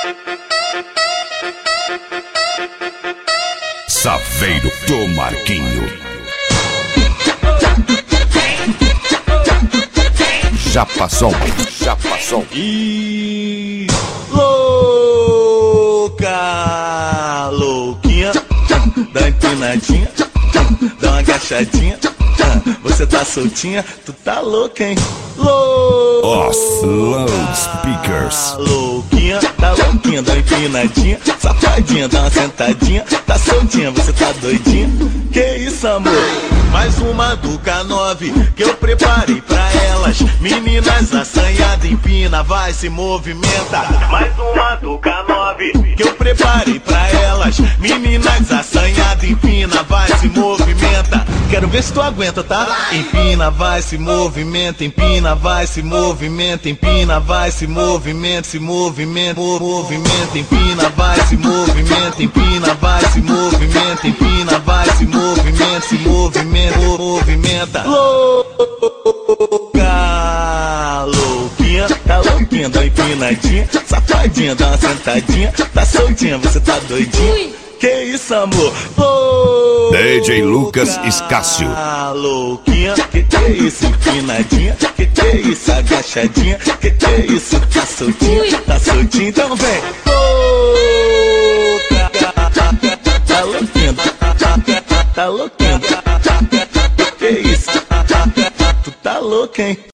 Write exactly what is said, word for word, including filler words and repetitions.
Saveiro do Marquinho. Já passou, já passou. E louca, louquinha, dá uma empinadinha, dá uma agachadinha. Você tá soltinha, tu tá louca, hein? Louca, Os loudspeakers. louquinha, tá louquinha, dá uma empinadinha, safadinha, dá uma sentadinha. Tá soltinha, você tá doidinha? Que isso, amor? Mais uma do K nove que eu preparei pra elas. Meninas assanhadas, empina, vai, se movimenta. Mais uma do K nove que eu preparei pra elas. Meninas assanhadas, empina, vai, se movimenta. Quero ver se tu aguenta, tá? Empina, vai, se movimenta. Empina, vai, se movimenta. Empina, vai, se movimenta. Se movimenta, movimenta. Empina, vai, se movimenta. Empina, vai, se movimenta. Empina, vai, se movimenta. Se movimenta, movimenta. Louca, louquinha, tá louquinha, dá uma empinadinha, safadinha, dá uma sentadinha. Tá soltinha, você tá doidinha? Que isso, amor? Louca, D J Lucas Escácio. louquinha, que que é isso? Empinadinha, que que é isso? Agachadinha, que que é isso? Tá soltinha, tá soltinha, então vem. Louca, tá louquinha, tá louquinha. Que que é isso? Tu tá louca, hein?